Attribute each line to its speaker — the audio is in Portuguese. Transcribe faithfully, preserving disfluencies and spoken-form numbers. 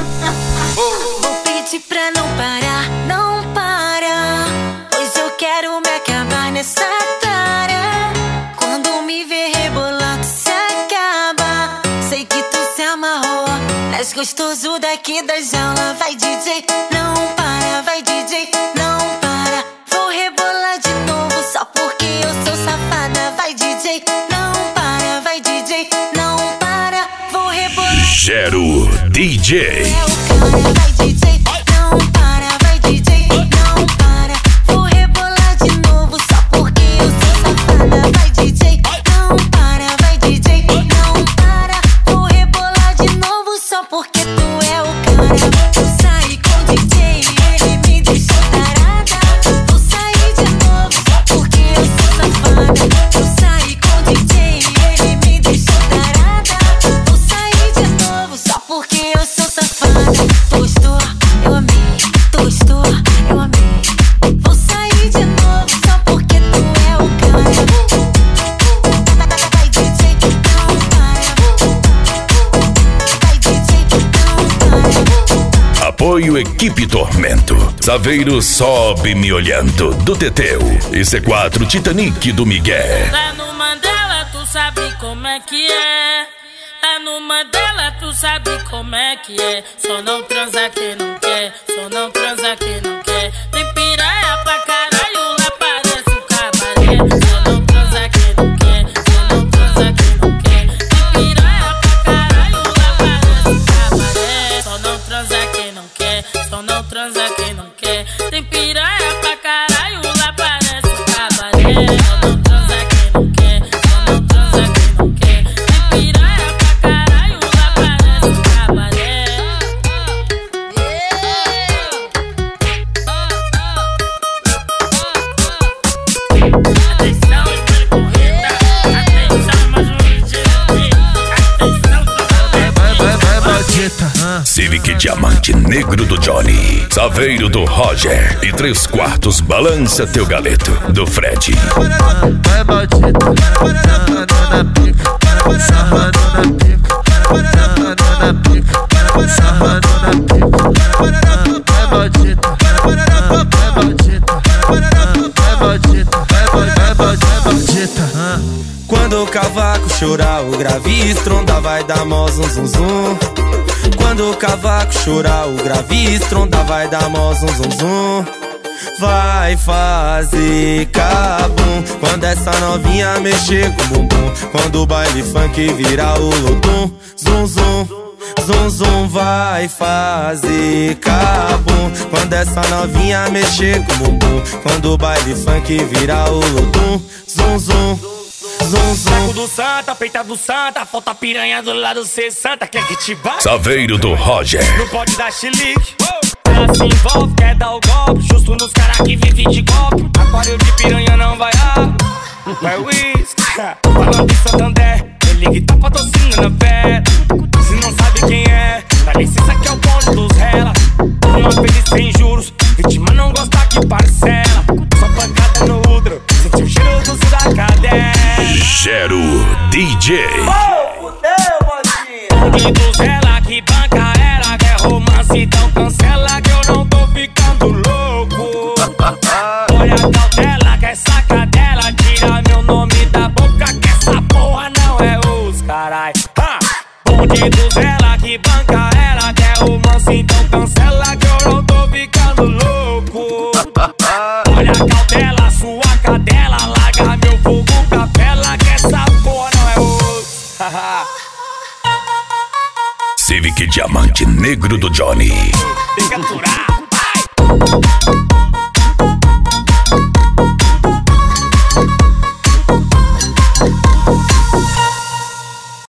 Speaker 1: Vou pedir pra não parar, não parar, pois eu quero me acabar nessa cara. Quando me ver rebolando se acaba. Sei que tu se amarrou, mas gostoso daqui da jaula. Vai D J, não para, vai D J, não para. Vou rebolar de novo só porque eu sou safada. Vai D J, não para, vai D J, não para. Vou rebolar.
Speaker 2: Gero D J.
Speaker 1: É o cara, vai D J, não para, vai D J, não para. Vou rebolar de novo só porque eu sou safada. Vai D J, não para, vai D J, não para. Vou rebolar de novo só porque tu é o cara. Vou sair com o D J, ele me deixou tarada. Vou sair de novo só porque eu sou safada. Vou sair com o D J, ele me deixou tarada. Vou sair de novo só porque eu sou safada. Tu gostou? Eu amei. Tu gostou? Eu amei. Vou sair de novo só porque tu é o cara. Vai D J, não para. Vai D J, não para.
Speaker 2: Apoio Equipe Tormento. Saveiro sobe me olhando do Teteu. E C quatro Titanic do Miguel.
Speaker 3: Lá no Mandela tu sabe como é que é. Lá no Mandela tu sabe como é que é. Só não transa quem não quer. Só não transa quem não quer. Tem piranha pra caralho, lá parece um cabaré. Só não transa quem não quer. Só não transa quem não quer. Tem piranha pra caralho, lá parece um cabaré. Só não transa quem não quer. Só não transa quem não quer. Tem piranha pra caralho, lá parece um cabaré. Só não transa quem não quer. Só não transa quem não quer. Tem piranha pra caralho, lá parece um cabaré. Atenção, escolhe corrida. Atenção, mais um ligeiro. Atenção,
Speaker 4: Vai, vai, vai, maldita. Ah.
Speaker 2: Civic Diamante Negro do Johnny. Saveiro do Roger. E três quartos balança teu galeto do Fred.
Speaker 4: Vai, maldita. Sarrando na pica. Sarrando na pica. Sarrando na pica. Sarrando na pica. Vai, maldita. Vai, maldita. Vai, maldita. Vai, vai, vai, maldita. Ah.
Speaker 5: Quando o cavaco chorar, o grave estronda, vai dar mó zum zum zum. Quando o cavaco chorar, o grave estronda, vai dar mó zum zum zum. Vai fazer cabum quando essa novinha mexer com o bumbum. Quando o baile funk virar o lodum, zum zum, zum zum. Vai fazer cabum quando essa novinha mexer com o bumbum. Quando o baile funk virar o lodum, zum zum. Zum, zum.
Speaker 6: Saco do Santa, peita do Santa, falta piranha do lado cê santa, quer que te bate?
Speaker 2: Saveiro do Roger.
Speaker 6: Não pode dar chilique. Ela se envolve, quer dar o golpe, justo nos caras que vivem de golpe. Aquário de piranha não vai ar, vai whisky. Falando de Santander, ele que tá patrocinando a pé. Se não sabe quem é, dá licença que é o bonde dos rela. Uma vez sem juros, vítima não gosta que parcela. Só pancada no útero, sente o cheiro do sul da cadeia.
Speaker 2: Gero D J.
Speaker 6: Oh, fudeu, modinha. E dos ela que banca ela, quer romance, então cancela que eu não tô ficando louco. Olha a cautela, que essa cadela tira meu nome da boca, que essa porra não é os carai. Ha! Bonde dos ela que banca ela, quer romance, então cancela que eu não tô ficando louco. Olha a cautela, sua cadela, larga meu fogo, capela, que essa porra não é os.
Speaker 2: Civic Diamante Negro do Johnny.
Speaker 6: Tem que aturar, vai!